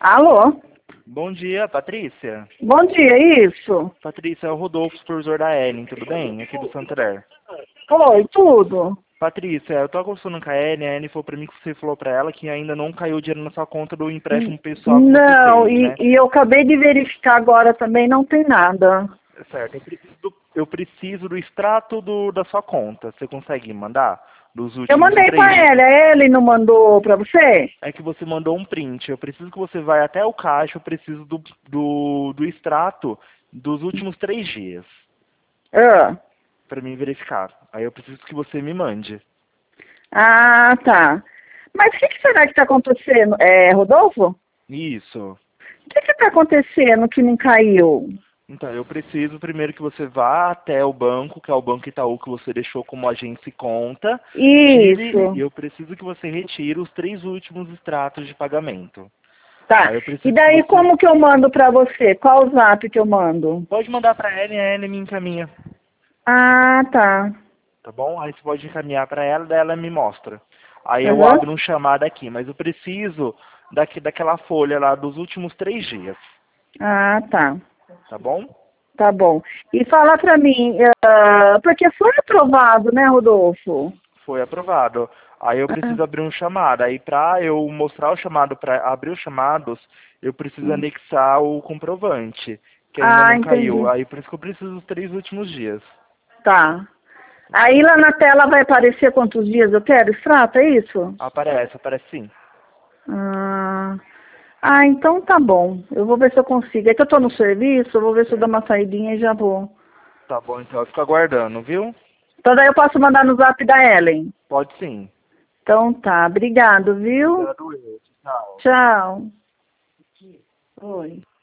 Alô? Bom dia, Patrícia. Bom dia, isso? Patrícia, é o Rodolfo, supervisor da Ellen, tudo bem? Aqui do Santander. Oi, tudo. Patrícia, eu tô conversando com a Ellen falou pra mim que você falou pra ela que ainda não caiu o dinheiro na sua conta do empréstimo pessoal que você Não, fez, né? e eu acabei de verificar agora também, não tem nada. Certo, eu preciso do extrato da sua conta. Você consegue mandar? Dos Eu últimos mandei pra 3? ela, ele não mandou pra você? É que você mandou um print. Eu preciso que você vá até o caixa, eu preciso do extrato dos últimos 3 dias. Ah, Pra mim verificar. Aí eu preciso que você me mande. tá. Mas o que será que tá acontecendo? Rodolfo? Isso. O que tá acontecendo que não caiu? Então, eu preciso primeiro que você vá até o banco, que é o Banco Itaú que você deixou como agência e conta. Tire, Isso. e eu preciso que você retire os 3 últimos extratos de pagamento. Tá. Aí eu E preciso que daí você... como que eu mando pra você? Qual o zap que eu mando? Pode mandar pra ela e a Ellen me encaminha. Ah, tá. Tá bom? Aí você pode encaminhar pra ela, daí ela me mostra. Aí eu Aham. abro um chamado aqui, mas eu preciso daquela folha lá dos últimos 3 dias. Ah, tá. Tá bom? Tá bom. E fala pra mim, porque foi aprovado, né, Rodolfo? Foi aprovado. Aí eu Ah, preciso abrir um chamado. Aí para eu mostrar o chamado, para abrir os chamados, eu preciso anexar o comprovante, que ainda não caiu. entendi. Aí por isso que eu preciso dos 3 últimos dias. Tá. Tá Aí bom? lá na tela vai aparecer quantos dias eu quero extrato, é isso? Aparece sim. Ah, então tá bom. Eu vou ver se eu consigo. É que eu tô no serviço, eu vou ver se eu dou Certo. uma saidinha e já vou. Tá bom, então eu fico aguardando, viu? Então daí eu posso mandar no zap da Ellen. Pode sim. Então tá, obrigado, viu? Obrigado, eu. Tchau. Tchau. Oi.